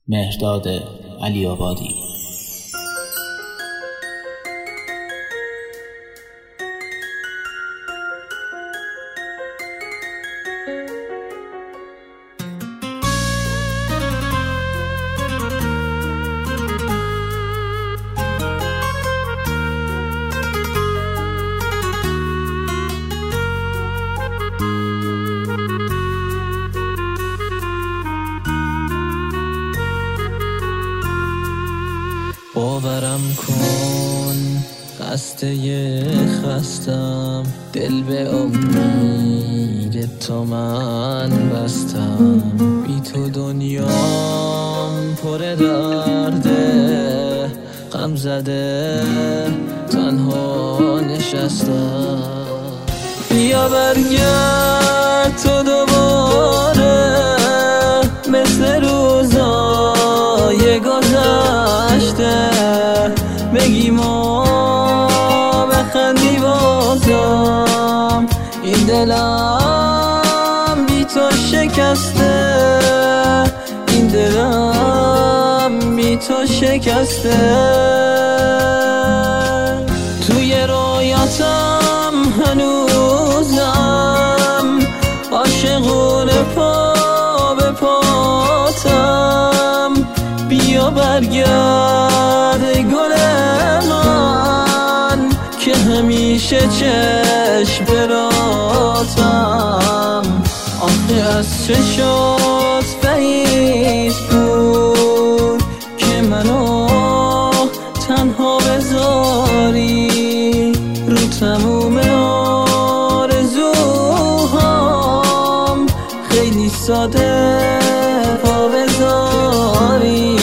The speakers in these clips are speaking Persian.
مهرداد علی‌آبادی. باورم کن خسته خستم، دل به امید تو من بستم. بی تو دنیام پر درده، غم زده تنها نشستم. بیا برگرد تو دوباره مثل روزای گذشته، بگی ما بخندی بازم. این دلم بی تو شکسته، این دلم بی تو شکسته. توی رویاتم هنوزم عاشقونه پا به پاتم. بیا برگرد گل من که همیشه چشم براتم. آخه از چشات بعید بود که منو تنها بذاری، رو تموم آرزوهام خیلی ساده پا بذاری.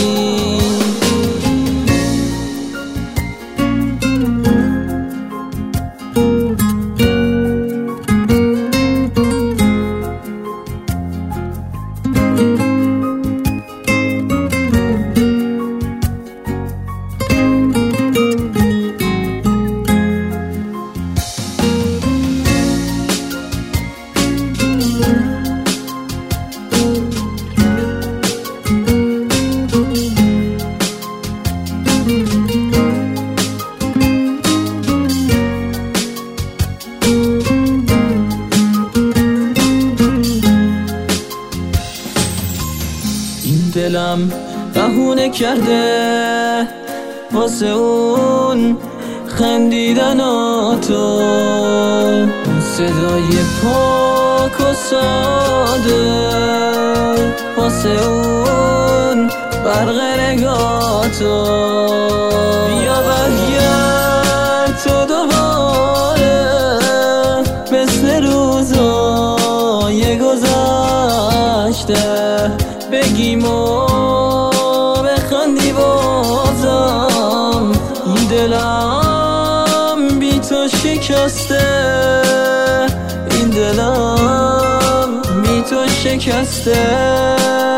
دلم بهونه کرده واسه اون خندیدن تو، صدای پاک و ساده واسه اون برق نگاتو. بیا برگرد تو دوباره مثل روزای گذشته، بگی ما بخندی بازم. این دلم بی تو شکسته، این دلم بی تو شکسته.